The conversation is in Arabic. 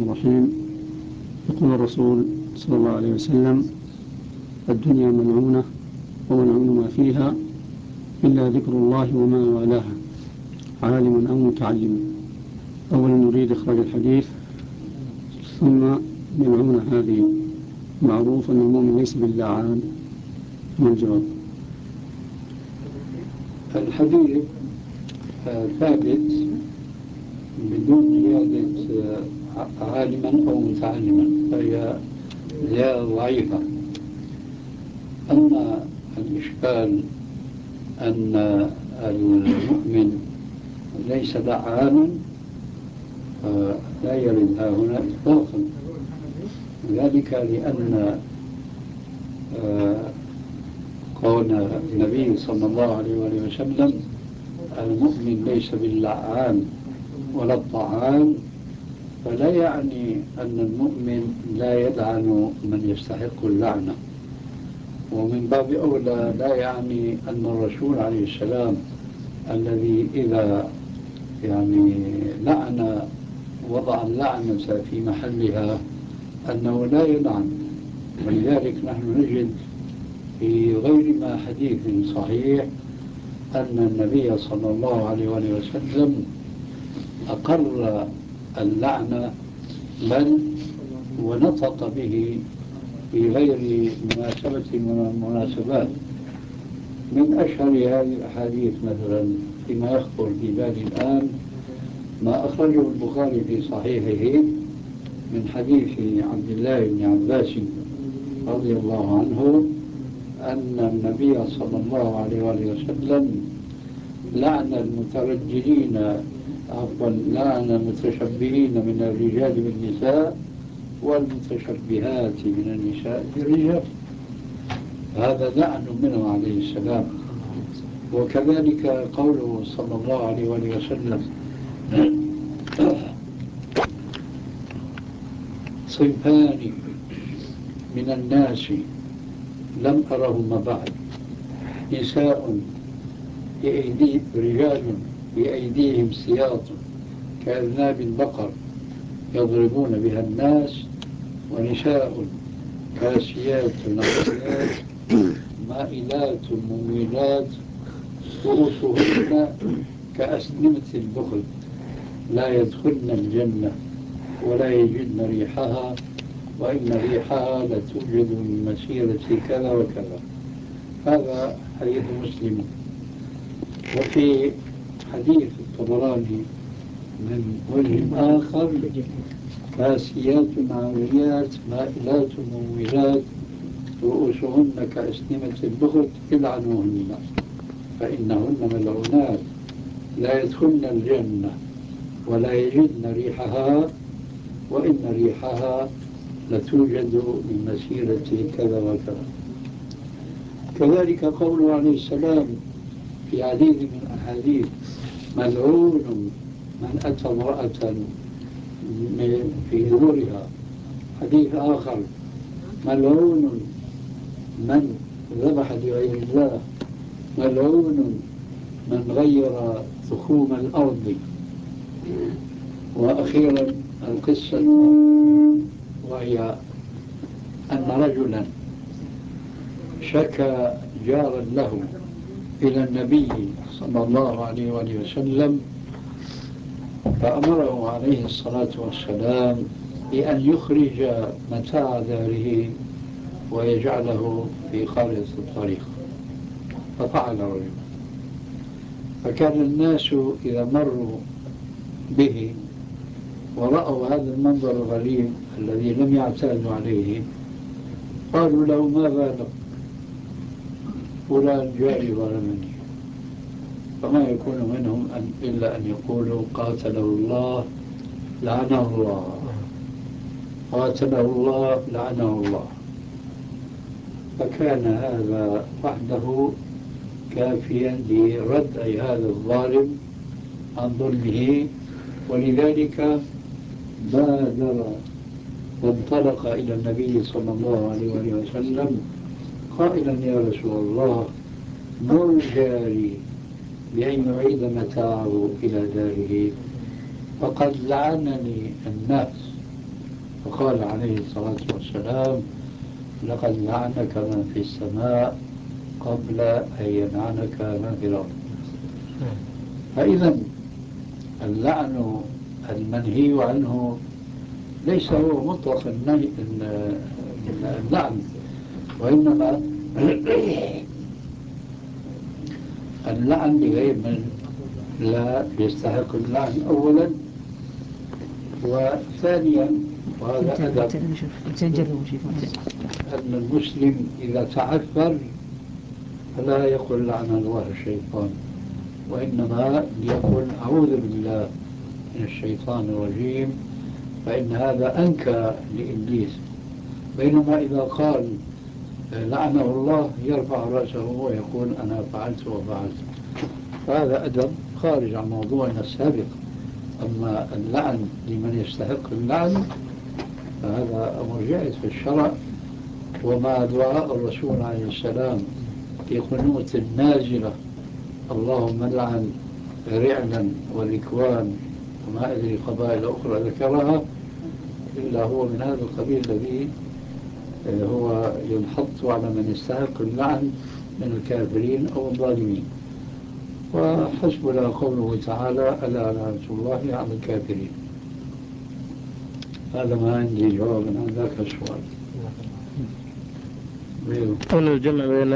الرحيم. يقول الرسول صلى الله عليه وسلم: الدنيا ملعونة وملعون ما فيها إلا ذكر الله وما والاها، عالم أو متعلم. أولا نريد إخراج الحديث، ثم ملعونة هذه معروف أن المؤمن ليس باللعان. من الجواب؟ الحديث ثابت بدون زيادة عالما أو متعلما، فهي زيادة ضعيفة. أما الإشكال أن المؤمن ليس لعانا لا يرد هنا إطلاقا، ذلك لأن قول النبي صلى الله عليه وسلم: المؤمن ليس باللعان ولا الطعان، فلا يعني أن المؤمن لا يلعن من يستحق اللعنة، ومن باب أولى لا يعني أن الرسول عليه السلام الذي إذا لعن وضع اللعنة في محلها أنه لا يلعن. ولذلك نحن نجد في غير ما حديث صحيح أن النبي صلى الله عليه وسلم أقر اللعنة، بل ونطق به في غير مناسبة من المناسبات. من أشهر هذه الأحاديث مثلا فيما يخطر في بالي الآن ما أخرجه البخاري في صحيحه من حديث عبد الله بن عباس رضي الله عنه أن النبي صلى الله عليه وسلم لعن المتشبهين من الرجال بالنساء والمتشبهات من النساء بالرجال. هذا لعن منه عليه السلام. وكذلك قوله صلى الله عليه وسلم: صنفان من الناس لم أرهما بعد، رجال بأيديهم سياط كأذناب البقر يضربون بها الناس، ونساء كاسيات عاريات مائلات مميلات رؤوسهن كأسنمة البخل لا يدخلن الجنة ولا يجدن ريحها، وإن ريحها لتوجد من مسيرة كذا وكذا. هذا حديث مسلم. وفي حديث الطبراني من وجه آخر: كاسيات عاريات مائلات مميلات رؤوسهن كأسنمة البخت العنوهن فإنهن ملعونات لا يدخلن الجنة ولا يجدن ريحها، وإن ريحها لتوجد من مسيرة كذا وكذا. كذلك قوله عليه السلام في عديد من الأحاديث: ملعون من أتى امرأة في دبرها. حديث آخر: ملعون من ذبح لغير الله، ملعون من غير تخوم الأرض. وأخيرا القصة وهي أن رجلا شكى جارا له إلى النبي صلى الله عليه وسلم، فأمره عليه الصلاة والسلام بأن يخرج متاع داره ويجعله في خارطة الطريق، ففعل الرجل. فكان الناس إذا مروا به ورأوا هذا المنظر الغريب الذي لم يعتادوا عليه قالوا له: ما بالك؟ فلان جاري ظلمني. فما يكون منهم إلا أن يقولوا: قاتله الله لعنه الله، قاتله الله لعنه الله. فكان هذا وحده كافيا لرد هذا الظالم عن ظلمه. ولذلك بادر وانطلق إلى النبي صلى الله عليه وسلم قائلا: يا رسول الله، مر جاري بأن يعيد متاعه إلى داره، فقد لعنني الناس قال عليه الصلاة والسلام: لقد لعنك من في السماء قبل أن يلعنك من في الأرض. فإذا اللعن المنهي عنه ليس هو مطلق النهي اللعن، وإنما اللعن لغير من لا يستحق اللعن أولا، وثانيا وهذا أدب أن المسلم إذا تعثر فلا يقول لعن الله الشيطان، وإنما يقول أعوذ بالله من الشيطان الرجيم، فإن هذا أنكى لإبليس. بينما إذا قال لعنه الله يرفع رأسه ويقول أنا فعلت وفعلت. هذا أدب خارج عن موضوعنا السابق. أما اللعن لمن يستحق اللعن فهذا أمر جائز في الشرع، ومع دعاء الرسول عليه السلام في قنوت النازلة: اللهم لعن رعلا والإكوان وما أدري قبائل أخرى ذكرها، إلا هو من هذا القبيل الذي هو ينحط على من يستحق اللعن من الكافرين أو الظالمين. وحسبنا قوله تعالى: ألا لعنة الله على الكافرين. هذا ما عندي جواب عن ذاك السؤال. هنا الجمع بين